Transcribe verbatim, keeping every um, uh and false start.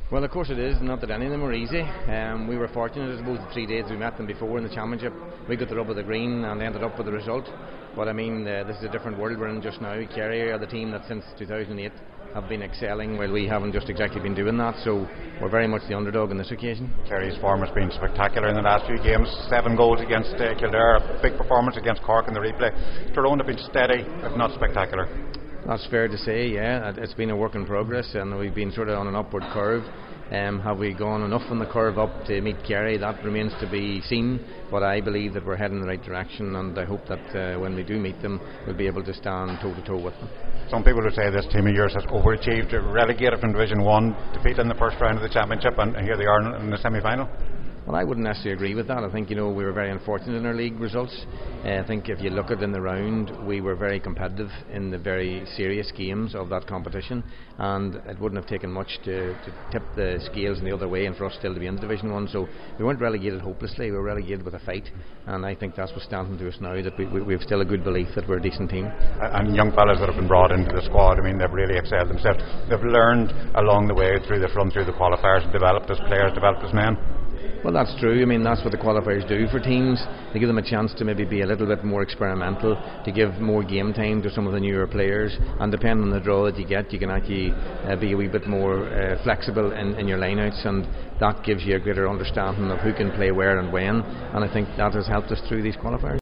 Well, of course it is. Not that any of them were easy. Um, we were fortunate, I suppose, the three days we met them before in the championship. We got the rub of the green and ended up with the result. But I mean, uh, this is a different world we're in just now. Kerry are the team that since two thousand eight have been excelling, while we haven't just exactly been doing that. So we're very much the underdog on this occasion. Kerry's form has been spectacular in the last few games. Seven goals against uh, Kildare, a big performance against Cork in the replay. Tyrone have been steady, if not spectacular. That's fair to say, yeah. It's been a work in progress and we've been sort of on an upward curve. Um, have we gone enough on the curve up to meet Kerry? That remains to be seen, but I believe that we're heading in the right direction, and I hope that uh, when we do meet them we'll be able to stand toe to toe with them. Some people would say this team of yours has overachieved, relegated from Division one, defeated in the first round of the championship, and here they are in the semi-final. Well, I wouldn't necessarily agree with that. I think, you know, we were very unfortunate in our league results. Uh, I think if you look at it in the round, we were very competitive in the very serious games of that competition, and it wouldn't have taken much to, to tip the scales in the other way and for us still to be in the Division one. So we weren't relegated hopelessly, we were relegated with a fight, and I think that's what's standing to us now, that we, we, we have still a good belief that we're a decent team. And young fellas that have been brought into the squad, I mean, they've really excelled themselves. They've learned along the way through the run through the qualifiers and developed as players, developed as men. Well, that's true. I mean, that's what the qualifiers do for teams. They give them a chance to maybe be a little bit more experimental, to give more game time to some of the newer players, and depending on the draw that you get, you can actually uh, be a wee bit more uh, flexible in, in your lineouts, and that gives you a greater understanding of who can play where and when, and I think that has helped us through these qualifiers.